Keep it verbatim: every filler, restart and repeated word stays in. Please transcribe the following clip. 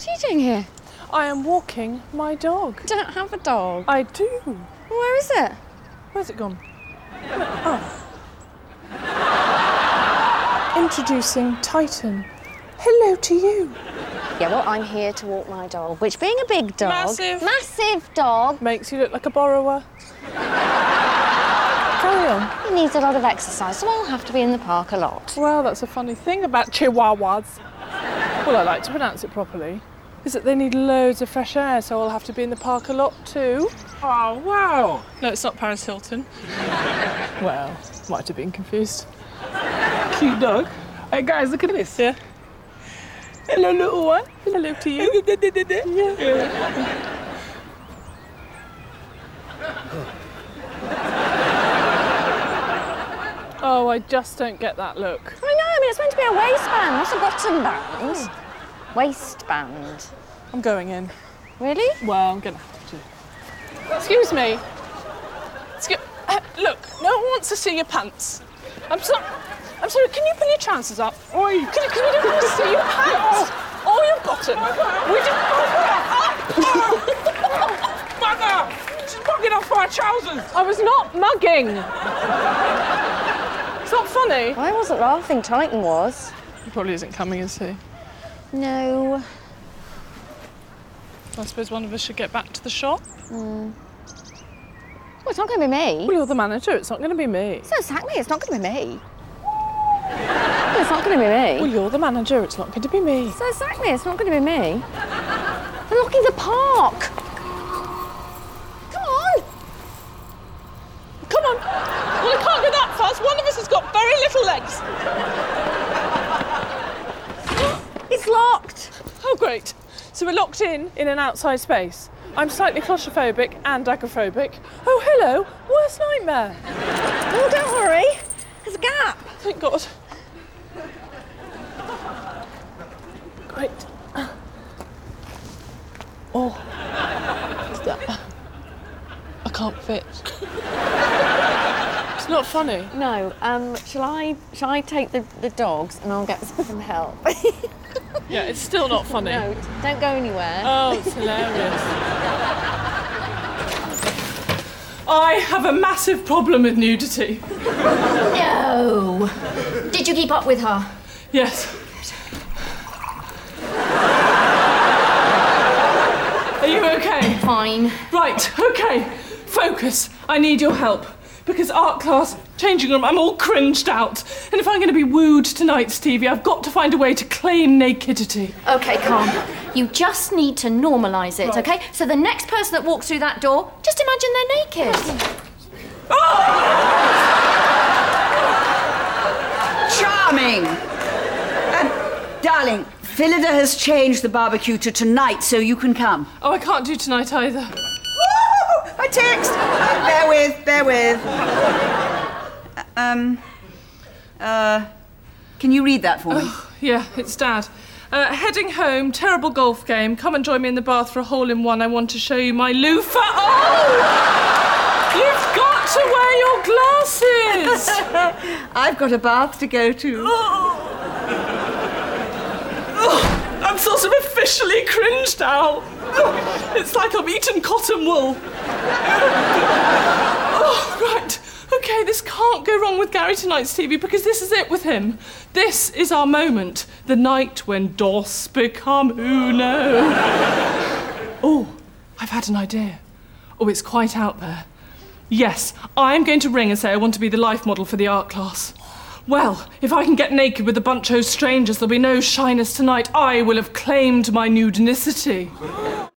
What are you doing here? I am walking my dog. You don't have a dog. I do. Where is it? Where's it gone? Oh. Introducing Titan. Hello to you. Yeah, well, I'm here to walk my dog, which being a big dog... Massive. Massive dog. Makes you look like a borrower. Carry on. He needs a lot of exercise, so I'll have to be in the park a lot. Well, that's a funny thing about chihuahuas. Well, I like to pronounce it properly. Is that they need loads of fresh air, so I'll have to be in the park a lot too. Oh, wow. No, it's not Paris Hilton. Well, might have been confused. Cute dog. Hey, guys, look at this. Yeah. Hello, little one. Hello to you. Yeah. Yeah. Oh, I just don't get that look. I know, I mean, it's meant to be a waistband, not a bottom band. Waistband. I'm going in. Really? Well, I'm going to have to. Excuse me. Excuse, uh, look, no one wants to see your pants. I'm sorry. I'm sorry, can you pull your trousers up? Oi! Can you, can we don't want to see your pants? Or your bottom. We just Mother! She's bugging off my trousers! I was not mugging. It's not funny. I wasn't laughing, Titan was. He probably isn't coming, is he? No. I suppose one of us should get back to the shop. Mm. Well, it's not going to be me. Well, you're the manager, it's not going to be me. So exactly, it's not going to be me. Well, it's not going to be me. Well, you're the manager, it's not going to be me. So exactly, it's not going to be me. They're locking the park. Come on. Come on. Well, it can't go that fast. One of us has got very little legs. It's locked. Oh, great. So we're locked in in an outside space. I'm slightly claustrophobic and agoraphobic. Oh, hello. Worst nightmare. Oh, don't worry. There's a gap. Thank God. Great. Oh. Is that... I can't fit. It's not funny. No. Um. Shall I? Shall I take the, the dogs and I'll get some help? Yeah, it's still not funny. No. Don't go anywhere. Oh, it's hilarious. I have a massive problem with nudity. No! Did you keep up with her? Yes. Are you okay? Fine. Right, okay. Focus. I need your help. Because art class, changing room, I'm all cringed out. And if I'm going to be wooed tonight, Stevie, I've got to find a way to claim nakedity. Okay, calm. You just need to normalise it, Right. okay? So the next person that walks through that door, just imagine they're naked. Charming! Um, darling, Phillida has changed the barbecue to tonight so you can come. Oh, I can't do tonight either. Woo! A text! Uh, bear with, bear with. Uh, um, uh, can you read that for me? Oh, yeah, it's Dad. Uh, heading home, terrible golf game. Come and join me in the bath for a hole-in-one. I want to show you my loofah. Oh! You've got to wear your glasses! I've got a bath to go to. Oh. Oh, I'm sort of officially cringed now. Oh, it's like I've eaten cotton wool. Oh, right. OK, this can't go wrong with Gary tonight, Stevie, because this is it with him. This is our moment. The night when dos become uno. Oh, I've had an idea. Oh, it's quite out there. Yes, I'm going to ring and say I want to be the life model for the art class. Well, if I can get naked with a bunch of strangers, there'll be no shyness tonight. I will have claimed my nudenicity.